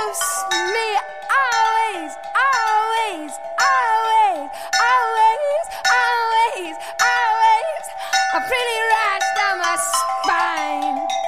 loves me always, always, always, always, always, always. A pretty rash down my spine.